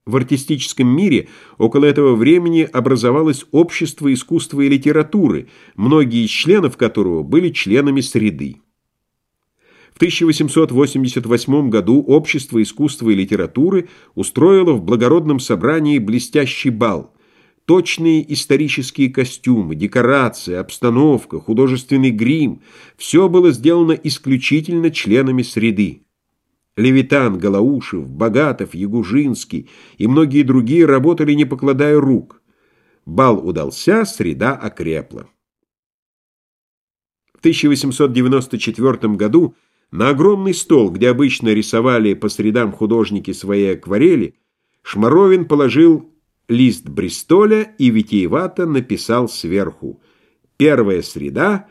В артистическом мире около этого времени образовалось общество искусства и литературы, многие из членов которого были членами среды. В 1888 году Общество искусства и литературы устроило в благородном собрании блестящий бал. Точные исторические костюмы, декорации, обстановка, художественный грим – все было сделано исключительно членами среды. Левитан, Голоушев, Богатов, Ягужинский и многие другие работали, не покладая рук. Бал удался, среда окрепла. В 1894 году на огромный стол, где обычно рисовали по средам художники свои акварели, Шмаровин положил лист Бристоля и витиевато написал сверху: «Первая среда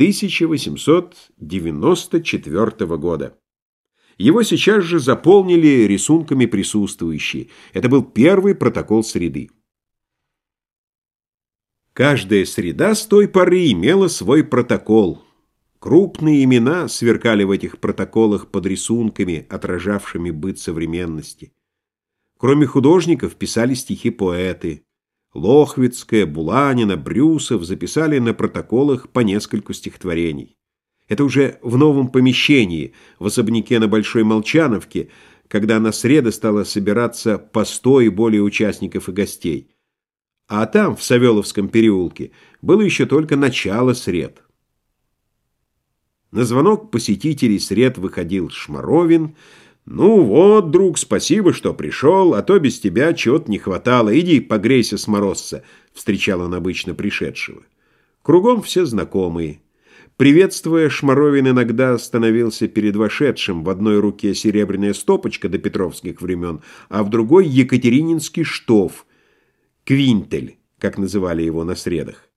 1894 года». Его сейчас же заполнили рисунками присутствующие. Это был первый протокол среды. Каждая среда с той поры имела свой протокол. Крупные имена сверкали в этих протоколах под рисунками, отражавшими быт современности. Кроме художников писали стихи поэты. Лохвицкая, Буланина, Брюсов записали на протоколах по нескольку стихотворений. Это уже в новом помещении, в особняке на Большой Молчановке, когда на среды стало собираться по 100 и более участников и гостей. А там, в Савеловском переулке, было еще только начало сред. На звонок посетителей сред выходил Шмаровин. «Ну вот, друг, спасибо, что пришел, а то без тебя чего-то не хватало. Иди погрейся с морозца», — встречал он обычно пришедшего. Кругом все знакомые. Приветствуя, Шмаровин иногда становился перед вошедшим, в одной руке серебряная стопочка до петровских времен, а в другой екатерининский штоф, квинтель, как называли его на средах.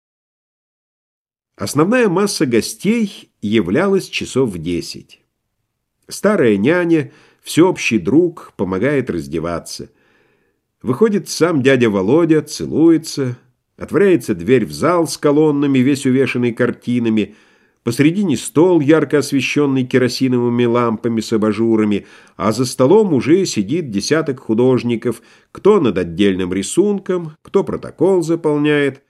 Основная масса гостей являлась часов в 10. Старая няня, всеобщий друг, помогает раздеваться. Выходит сам дядя Володя, целуется. Отворяется дверь в зал с колоннами, весь увешанный картинами. Посредине стол, ярко освещенный керосиновыми лампами с абажурами, а за столом уже сидит десяток художников, кто над отдельным рисунком, кто протокол заполняет.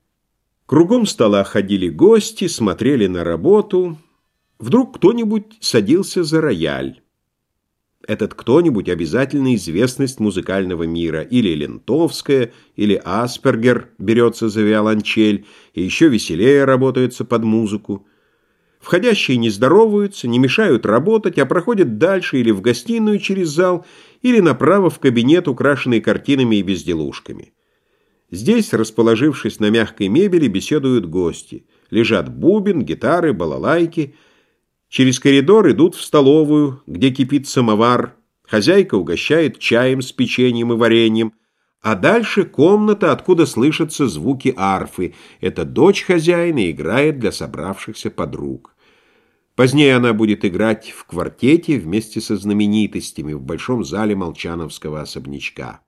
Кругом стола ходили гости, смотрели на работу. Вдруг кто-нибудь садился за рояль. Этот кто-нибудь обязательно известность музыкального мира. Или Лентовская, или Аспергер берется за виолончель, и еще веселее работается под музыку. Входящие не здороваются, не мешают работать, а проходят дальше или в гостиную через зал, или направо в кабинет, украшенный картинами и безделушками. Здесь, расположившись на мягкой мебели, беседуют гости. Лежат бубен, гитары, балалайки. Через коридор идут в столовую, где кипит самовар. Хозяйка угощает чаем с печеньем и вареньем. А дальше комната, откуда слышатся звуки арфы. Это дочь хозяина играет для собравшихся подруг. Позднее она будет играть в квартете вместе со знаменитостями в большом зале молчановского особнячка.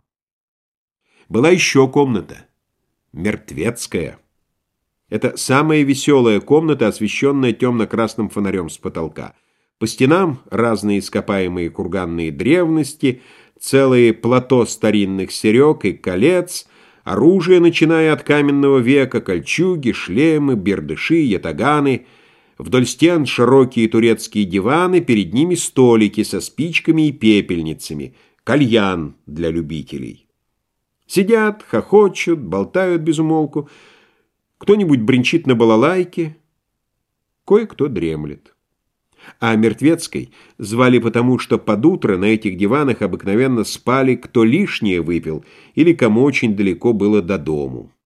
Была еще комната. Мертвецкая. Это самая веселая комната, освещенная темно-красным фонарем с потолка. По стенам разные ископаемые курганные древности, целые плато старинных серег и колец, оружие, начиная от каменного века, кольчуги, шлемы, бердыши, ятаганы. Вдоль стен широкие турецкие диваны, перед ними столики со спичками и пепельницами, кальян для любителей. Сидят, хохочут, болтают без умолку. Кто-нибудь бренчит на балалайке, кое-кто дремлет. А Мертвецкой звали потому, что под утро на этих диванах обыкновенно спали, кто лишнее выпил или кому очень далеко было до дому.